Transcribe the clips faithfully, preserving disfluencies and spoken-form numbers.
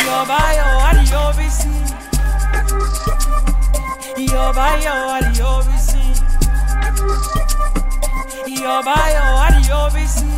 Yo bayo wali obisi. Yo bayo wali obisi. Yo bayo wali obisi.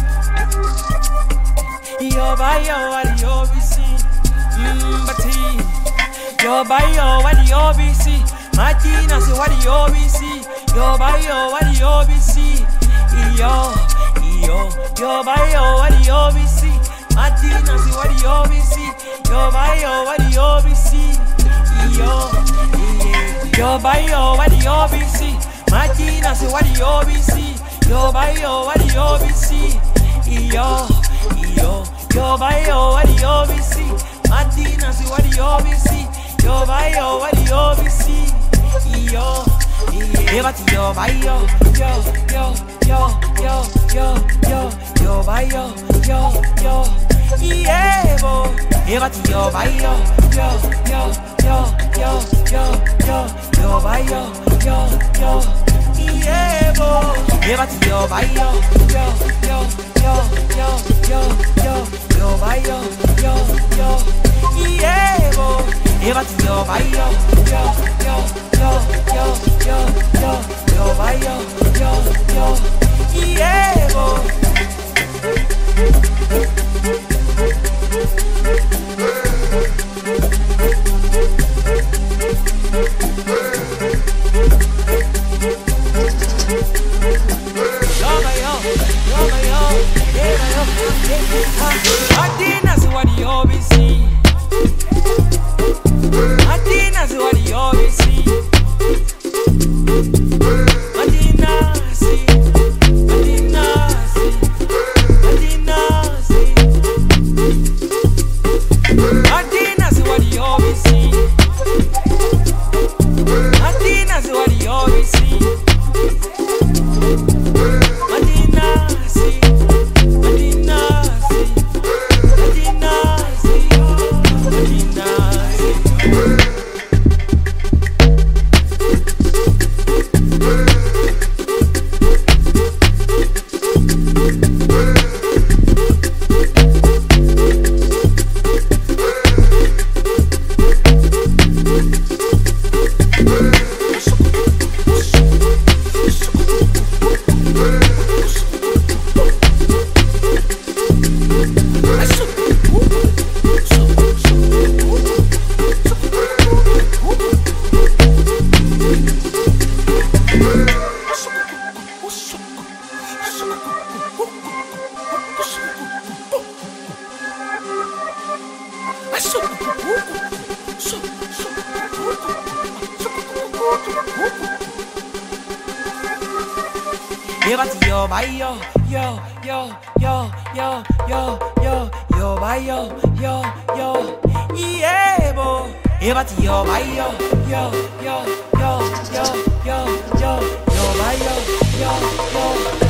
Yo bayo wali obisi. Mbati. Yo bayo wali obisi. Martina se wali obisi. Yo bayo wali obisi. Yo yo yo bayo wali obisi. Martina si wali obisi. Yo bayo wali obisi. Yo yo bayo wali obisi. Martina si wali obisi. Yo bayo wali obisi. Yo yo yo bayo wali obisi. Martina si wali obisi. Yo bayo wali obisi. Yo Eva ti yo bayo yo yo yo yo yo yo yo bayo yo yo Evo Eva ti yo bayo yo yo yo yo yo yo yo bayo yo yo Evo Eva ti yo bayo yo yo yo yo yo yo yo bayo yo yo Evo Eva ti yo bayo yo yo yo yo yo yo yo bayo yo yo Evo Martina si wali obisi. Martina si wali obisi. Martina si, Martina si, Martina si. Martina si wali obisi. Martina si wali obisi. Martina si. Eva ti yo bayo yo yo yo yo yo yo yo bayo yo yo Evo Eva ti yo bayo yo yo yo yo yo yo yo bayo yo yo